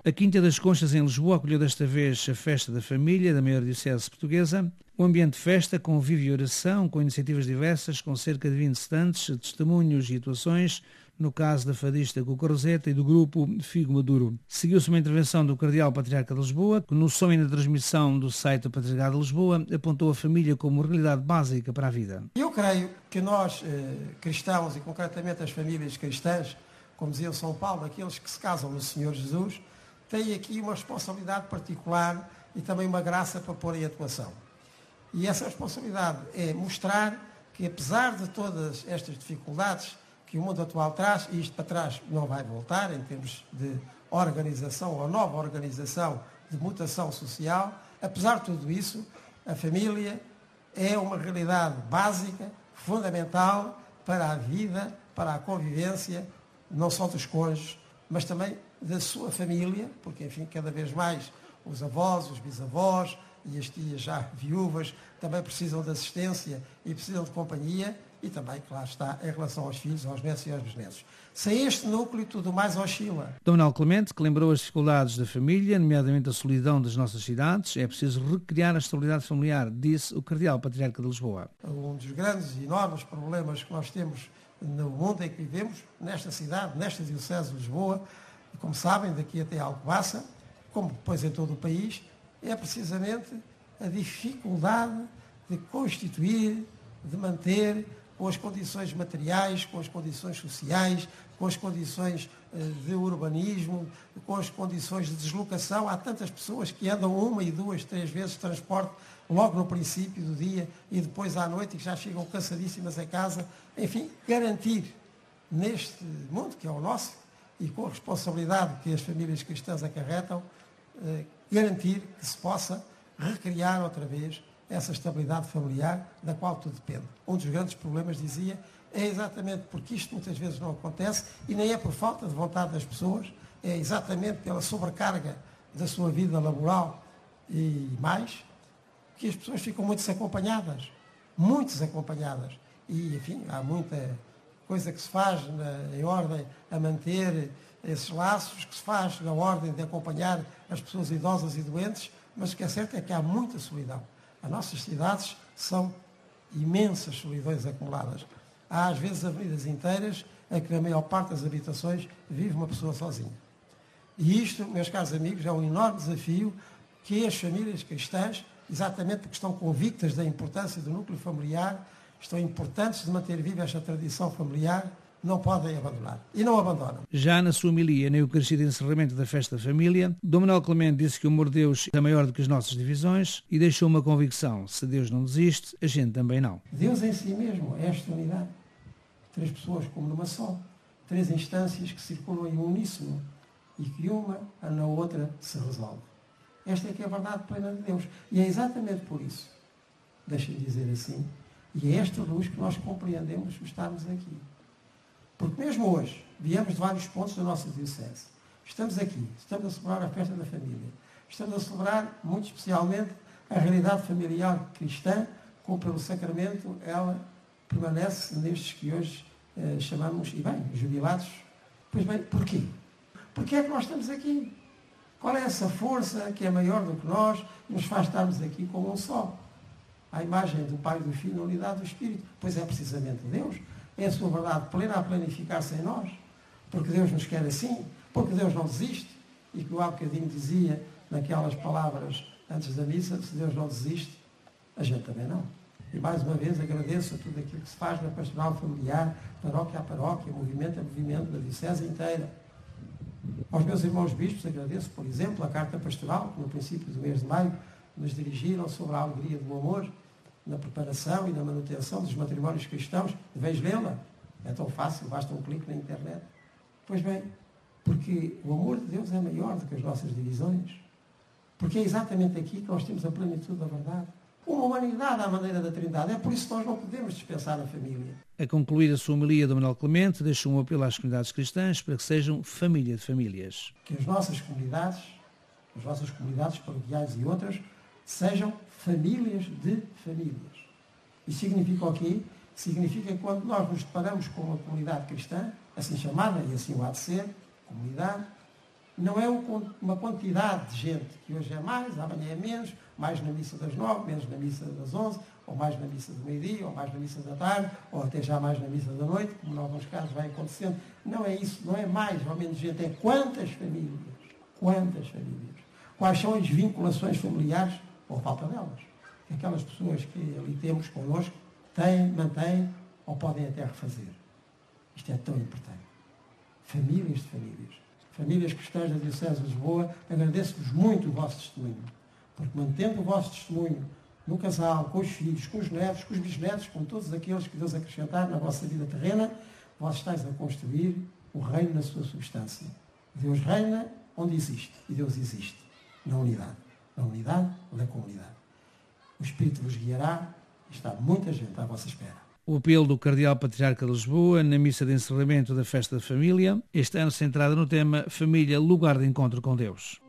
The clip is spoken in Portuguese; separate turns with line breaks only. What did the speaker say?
A Quinta das Conchas, em Lisboa, acolheu desta vez a Festa da Família da maior diocese portuguesa. O ambiente de festa, convívio e oração, com iniciativas diversas, com cerca de 20 stands, testemunhos e atuações, no caso da fadista Cuca Roseta e do grupo Figo Maduro. Seguiu-se uma intervenção do Cardeal Patriarca de Lisboa, que no som e na transmissão do site do Patriarcado de Lisboa apontou a família como realidade básica para a vida.
Eu creio que nós, cristãos, e concretamente as famílias cristãs, como dizia o São Paulo, aqueles que se casam no Senhor Jesus, têm aqui uma responsabilidade particular e também uma graça para pôr em atuação. E essa responsabilidade é mostrar que, apesar de todas estas dificuldades que o mundo atual traz, e isto para trás não vai voltar em termos de organização ou nova organização de mutação social, apesar de tudo isso, a família é uma realidade básica, fundamental para a vida, para a convivência, não só dos cônjuges, mas também da sua família, porque, enfim, cada vez mais os avós, os bisavós e as tias já viúvas também precisam de assistência e precisam de companhia e também, claro está, em relação aos filhos, aos netos e aos bisnetos. Sem este núcleo, tudo mais oscila.
Dom Manuel Clemente, que lembrou as dificuldades da família, nomeadamente a solidão das nossas cidades, é preciso recriar a estabilidade familiar, disse o Cardeal Patriarca de Lisboa.
Um dos grandes e enormes problemas que nós temos no mundo em que vivemos, nesta cidade, nesta diocese de Lisboa, e como sabem, daqui até Alcobaça, como depois em todo o país, é precisamente a dificuldade de constituir, de manter, com as condições materiais, com as condições sociais, com as condições de urbanismo, com as condições de deslocação. Há tantas pessoas que andam 1, 2, 3 vezes de transporte logo no princípio do dia e depois à noite e que já chegam cansadíssimas a casa. Enfim, garantir neste mundo, que é o nosso, e com a responsabilidade que as famílias cristãs acarretam, garantir que se possa recriar outra vez essa estabilidade familiar da qual tudo depende. Um dos grandes problemas, dizia, é exatamente porque isto muitas vezes não acontece e nem é por falta de vontade das pessoas, é exatamente pela sobrecarga da sua vida laboral e mais, que as pessoas ficam muito desacompanhadas. E, enfim, há muita coisa que se faz em ordem a manter esses laços, que se faz na ordem de acompanhar as pessoas idosas e doentes, mas o que é certo é que há muita solidão. As nossas cidades são imensas solidões acumuladas. Há, às vezes, avenidas inteiras em que, na maior parte das habitações, vive uma pessoa sozinha. E isto, meus caros amigos, é um enorme desafio que as famílias cristãs, exatamente porque estão convictas da importância do núcleo familiar, estão importantes de manter viva esta tradição familiar, não podem abandonar. E não abandonam.
Já na sua homilia, na Eucaristia de encerramento da Festa da Família, Dom Manuel Clemente disse que o amor de Deus é maior do que as nossas divisões e deixou uma convicção: se Deus não desiste, a gente também não.
Deus em si mesmo é esta unidade. 3 pessoas como numa só. 3 instâncias que circulam em uníssono e que uma na outra se resolve. Esta é que é a verdade plena de Deus. E é exatamente por isso, deixem-me dizer assim, e é esta luz que nós compreendemos estarmos aqui. Porque mesmo hoje, viemos de vários pontos da nossa diocese. Estamos aqui, estamos a celebrar a Festa da Família. Estamos a celebrar, muito especialmente, a realidade familiar cristã, como pelo sacramento ela permanece nestes que hoje chamamos, e bem, jubilados. Pois bem, porquê? Porque é que nós estamos aqui? Qual é essa força que é maior do que nós e nos faz estarmos aqui como um só? A imagem do Pai e do Filho na unidade do Espírito. Pois é precisamente Deus. É a sua verdade plena a planificar-se em nós. Porque Deus nos quer assim. Porque Deus não desiste. E que eu há bocadinho dizia naquelas palavras antes da missa, se Deus não desiste, a gente também não. E mais uma vez agradeço a tudo aquilo que se faz na pastoral familiar, paróquia a paróquia, movimento a movimento, da diocese inteira. Aos meus irmãos bispos agradeço, por exemplo, a carta pastoral, que no princípio do mês de maio nos dirigiram sobre a alegria do amor, na preparação e na manutenção dos matrimónios cristãos. Deveis lê-la? É tão fácil, basta um clique na internet. Pois bem, porque o amor de Deus é maior do que as nossas divisões. Porque é exatamente aqui que nós temos a plenitude da verdade. Uma humanidade à maneira da Trindade. É por isso que nós não podemos dispensar a família.
A concluir a sua homilia, Dom Manuel Clemente deixou um apelo às comunidades cristãs para que sejam família de famílias.
Que as nossas comunidades paroquiais e outras, sejam famílias de famílias. Isso significa o quê? Significa que quando nós nos deparamos com uma comunidade cristã, assim chamada, e assim o há de ser, comunidade, Não é uma quantidade de gente, que hoje é mais, amanhã é menos, mais na missa das 9, menos na missa das 11, ou mais na missa do meio-dia, ou mais na missa da tarde, ou até já mais na missa da noite, como em alguns casos vai acontecendo. Não é isso, não é mais ou menos gente, é quantas famílias. Quantas famílias. Quais são as vinculações familiares, ou falta delas. Aquelas pessoas que ali temos connosco têm, mantêm, ou podem até refazer. Isto é tão importante. Famílias de famílias. Famílias cristãs da Diocese de Lisboa, agradeço-vos muito o vosso testemunho, porque mantendo o vosso testemunho no casal, com os filhos, com os netos, com os bisnetos, com todos aqueles que Deus acrescentar na vossa vida terrena, vós estáis a construir o reino na sua substância. Deus reina onde existe, e Deus existe na unidade da comunidade. O Espírito vos guiará e está muita gente à vossa espera.
O apelo do Cardeal Patriarca de Lisboa na missa de encerramento da Festa da Família, este ano centrada no tema Família, lugar de encontro com Deus.